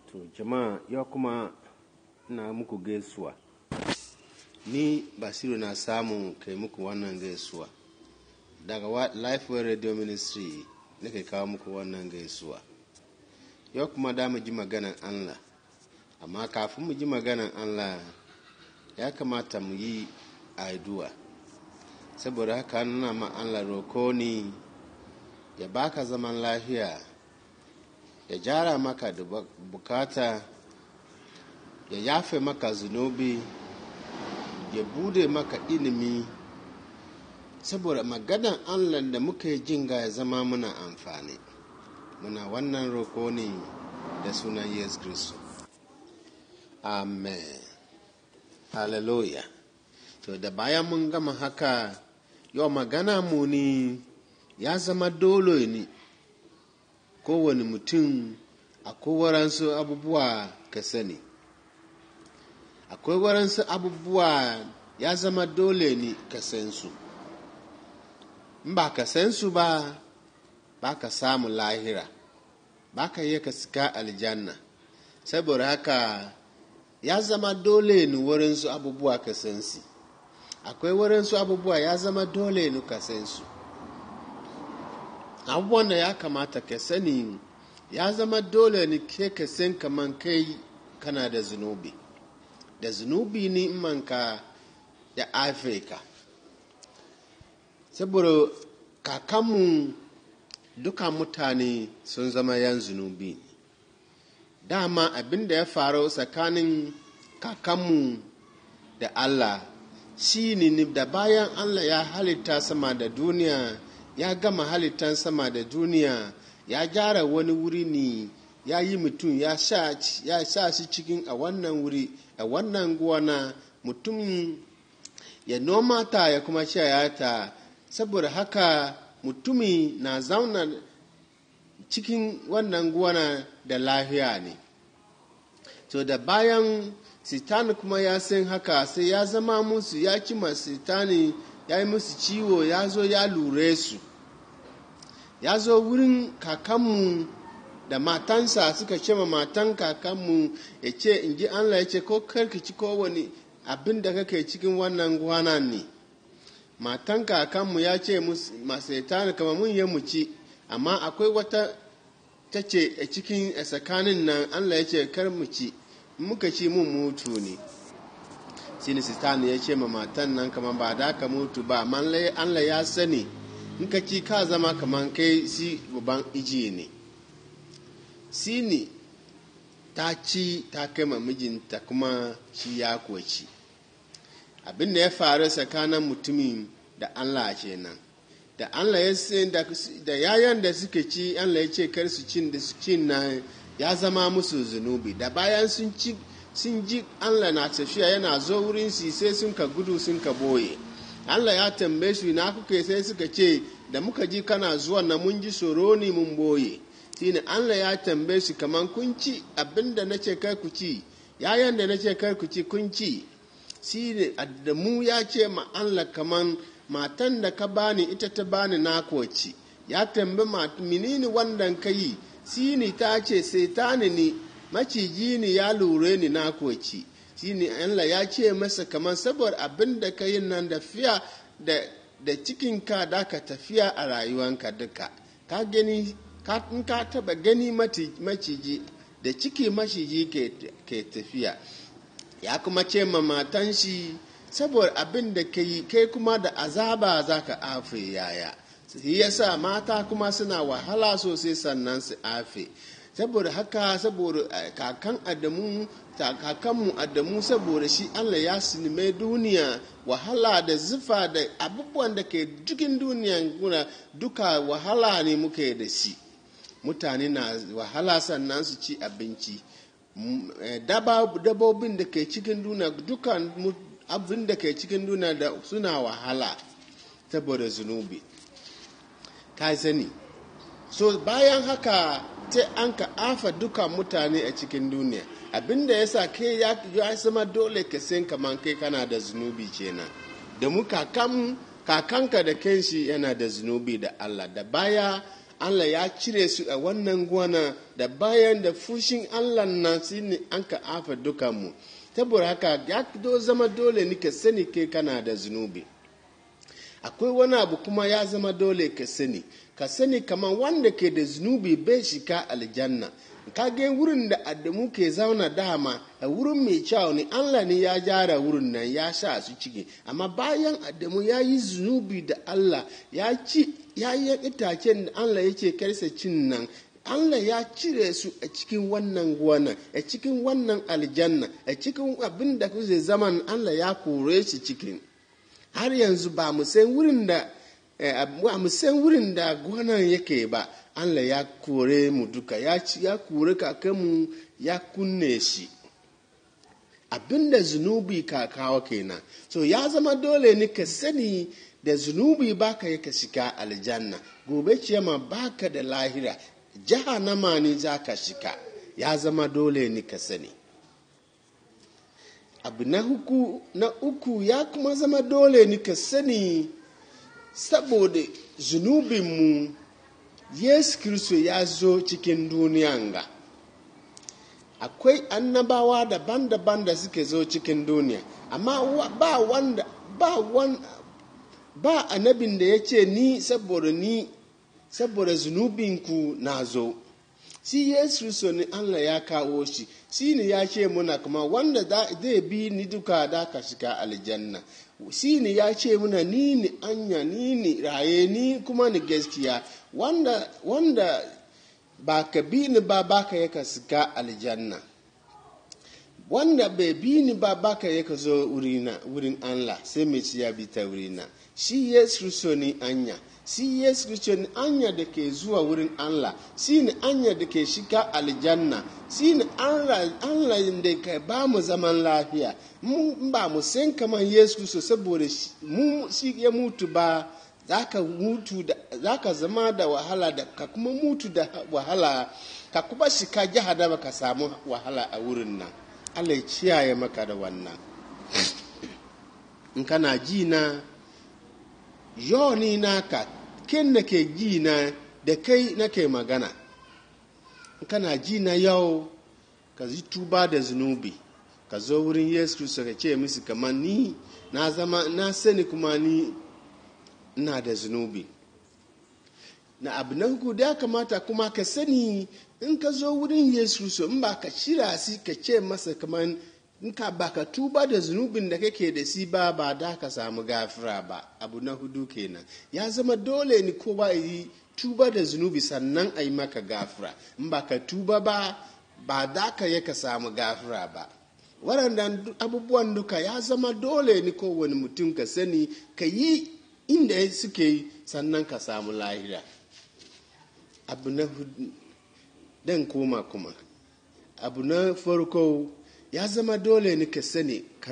To jama'a yau kuma ina muku gaisuwa. Ni Basiru na samu kai muku wannan gaisuwa. Daga Lifeway Radio Ministry nake kawo muku wannan gaisuwa. Yau kuma da mu ji maganan Allah. Amma kafin mu ji maganan Allah ya kamata mu yi addu'a. Saboda haka nuna ma Allah roko ni ya baka zaman lafiya, ya jara maka da bukata, ya yafe maka zunubi, ya bude maka ilimi, saboda maganan Allah da muka jin ga ya zama muna amfani. Muna wannan roko ne da sunan Yesu Kristo. Amen. Hallelujah. To da bayan mun gama haka, yau magana mu ne ya zama dole ne kowane mutum akwai waransu abubuwa ka sani. Akwai waransu abubuwa ya zama dole ne ka san su. In ba ka san su ba ka samu lahira, ba ka yi ka sika aljanna. Saboda haka ya zama dole ne waransu abubuwa ka san su. Akwai waransu abubuwa ya zama dole ne ka san su. Abubuwan da ya kamata ka sani ya zama dole ne ke ka san kaman kai kana da zunubi. Da zunubi ne manka ya Afirka. Saboda kakanmu duka mutane sun zama yan zunubi. Dama abin da ya faru tsakanin kakanmu da Allah shi ne da bayan Allah ya halitta sama da duniya, ya gama halittan sama da duniya, ya gyara wani wuri ne, ya yi mutum, ya sa shi cikin a wannan wuri, a wannan gona, mutum ya noma ta ya kuma shaya ta. Saboda haka mutumi na zauna cikin wannan gona da lafiya ne. To da bayan Sitani kuma ya san haka, sai ya zama musu, ya kima Sitani, ya yi musu ciwo, ya zo ya lure su. Ya zo wurin kakanmu da matansa, suka ce ma matan kakanmu, ya ce in ji Allah ya ce ko karkici kowane abin da kake cikin wannan gwana ne. Matan kakanmu ya ce masu Sitani kama mun yi mu ci, amma akwai wata ta ce a cikin tsakanin nan Allah ya ce kar mu ci, muka ci mun mutu ne. Shi ne Sitani ya ce ma matan nan kama ba da ka mutu ba, amma Allah ya sani in ka ci ka zama kaman kai si babban iji ne. Si ne ta ci ta kai ma mijinta kuma shi ya kuwa ci. Abin da ya faru tsakanin mutumin da Allah kenan. Da Allah ya san da yayan da suka ci, Allah ya ce kar su cin da su cin nan ya zama musu zunubi. Da bayan sun ji Allah na tafiya yana zo wurin su, sai sun ka gudu sun ka boye. Allah ya tambaye su na kuke, sai suka ce da muka ji kana zuwa na mun ji tsoro ne mun boye. Shine Allah ya tambaye su kaman kun ci abinda nace kai ku ci, yayan da nace kai ku ci kun ci. Shine Adamu ya ce ma Allah kaman matan da ka bani ita ta bani na koci. Ya tambaye menene wannan kai? Shine ta ce Sitani ne, maciji ne ya lure ni na koci. Shine Allah ya ce masa kaman saboda abin da ka yi nan da fiya da cikinka da ka tafiya a rayuwanka duka. Ka gani, in ka taba gani maciji da ciki maciji ke tafiya. Ya kuma ce ma matan shi saboda abin da ka yi kai kuma da azaba za ka afe yaya. Shi yasa mata kuma suna wahala sosai sannan su afe. Saboda haka, saboda kakanmu Adamu, saboda shi Allah ya sinime duniya, wahala da zufa da abubuwan da ke cikin duniya duka wahala ne muke da shi. Mutane na wahala sannan su ci abinci. Dabobin da ke cikin duniya, dukan abin da ke cikin duniya da suna wahala saboda zunubi. Ka sani. So bayan haka sai an ka afa duka mutane a cikin duniya. Abinda ya sa ke ya zama dole ka san kaman kai kana da zunubi kenan. Da mu kakanka da kanshi yana da zunubi da Allah. Da baya Allah ya cire su a wannan gona da bayan da fushin Allah nan shi ne an ka afa dukanmu. Saboda haka ya zama dole ni ka sani kai kana da zunubi. Akwai wani abu kuma ya zama dole ka sani kamar wanda ke da zunubi bai shiga aljanna. Kage wurin da Adamu ke zauna dama a wurin mai kyau ne, Allah ne ya gyara wurin nan ya sa su ciki, amma bayan Adamu ya yi zunubi da Allah ya yi itacen da Allah yake karsa cin nan, Allah ya cire su a cikin wannan gona, a cikin wannan aljanna, a cikin abin da kuke zaman Allah ya kore shi cikin. Har yanzu ba mu san wurin da gonan yake ba. Allah ya kore mu duka, ya kore kakanmu, ya kunne shi. Abinda zunubi ka kawo kenan. So ya zama dole ni ka sani da zunubi baka yi ka shiga aljanna. Gobe ciyama baka da lahira, jahannama ne za ka shiga. Ya zama dole ni ka sani. Abu na uku ya kuma zama dole ni ka sani, saboda zunubinmu Yesu Kristo ya zo cikin duniyan ga. Akwai annabawa daban-daban da suke zo cikin duniya, amma ba annabin da ya ce ni saboda zunubinku na zo. Shi Yesu Kristo ne Allah ya kawo shi, shi ne ya ce muna kuma wanda zai bi ni duka da ka shiga aljanna. Shi ne ya ce muna ni ne anya, ni ne raye, ni kuma ni gaskiya. Wanda ba ka bi ni ba ka yaka shiga aljanna. Wanda bai bi ni ba ka yaka zo wurin Allah, sai mai ya bi ta wurina. Shi Yesu Kristo ne anya. Shi Yesu Kristo ne anya da ke zuwa wurin Allah. Shi ne anya da ke shiga aljanna. Shi ne Allah da ke ba mu zaman lafiya. Mun ba mu san kamar Yesu Kristo saboda shi ya mutu ba, za ka zama da wahala ka kuma mutu da wahala, ka kuma shiga jahannama ka samu wahala a wurin nan. Allah ya kiyaye maka da wannan. In kana ji na yau ni naka, kin da ke ji na da kai nake magana. In kana ji na yau, ka yi tuba da zunubi, ka zo wurin Yesu Kristo ka ce musu kamar ni na sani kuma ni ina da zunubi. Na abu na uku da ya kamata kuma ka sani, in ka zo wurin Yesu Kristo, in ba ka shira si ka ce masa kamar in ka ba ka tuba da zunubin da kake da si ba da ka samu gafira ba. Abu na hudu kenan. Ya zama dole ni kowa yi tuba da zunubi sannan a yi maka gafira. In ba ka tuba ba da ka yi ka samu gafira ba. Waɗannan abubuwan duka ya zama dole ni kowane mutum ka sani, ka yi inda suke yi sannan ka samu lahira. Abu na hudu dan koma kuma. Abu na farko ya zama dole ni ka sani